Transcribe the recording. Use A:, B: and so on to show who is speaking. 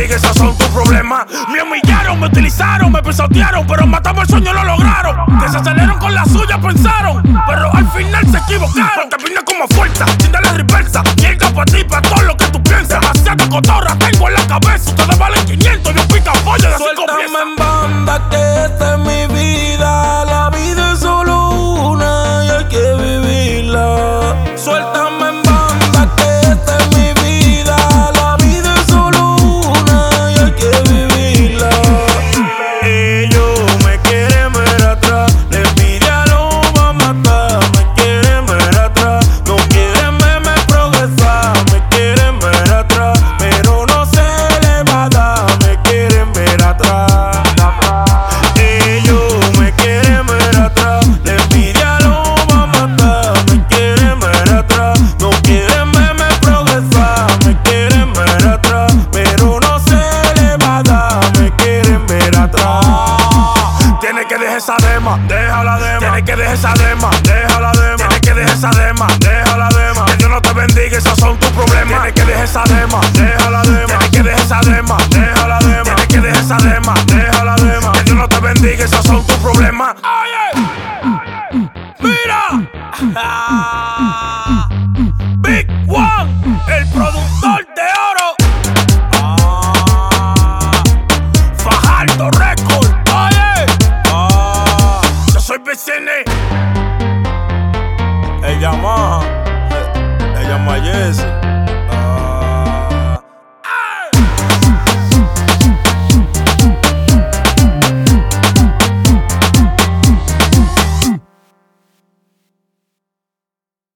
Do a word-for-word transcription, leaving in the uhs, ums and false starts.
A: bendiga, esos son tus problemas. Me humillaron, me utilizaron, me pisotearon, pero matamos el sueño y lo lograron. Que se salieron con la suya, pensaron, pero al final se equivocaron. Porque vine como fuerza, sin darle reversa. Mierda pa' ti, pa' todo lo que tú piensas. Demasiada cotorra tengo en la cabeza. Ustedes valen quinientos, yo pica pollo de así comienza.
B: Suéltame en banda que esta es mi vida. La vida es solo una y hay que vivirla. Suéltame en banda que esta es mi vida. La vida es solo una y hay que vivirla.
A: Ellos me quieren ver atrás, la envidia lo va a matar. Me quieren ver atrás, no quieren verme progresar. Me quieren ver atrás, pero no se le va a dar. Me quieren ver atrás. Ellos me quieren ver atrás, la envidia lo va a matar. Me quieren ver atrás, no quieren verme progresar. Me quieren ver atrás, pero no se le va a dar. Me quieren ver atrás. Tienes que dejar esa dema, deja la dema. Tienes que dejar esa dema, deja la dema. Tienes que dejar esa dema, deja la dema. Que Dios no te bendiga, esos son tus problemas. Tienes que dejar esa dema, deja la dema. Tienes que dejar esa dema, deja la dema. Tienes que dejar esa dema, deja la dema. Que Dios no te bendiga, esos son tus problemas.